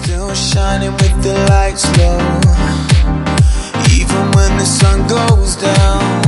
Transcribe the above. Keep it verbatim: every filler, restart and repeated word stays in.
Still shining with the lights low, even when the sun goes down.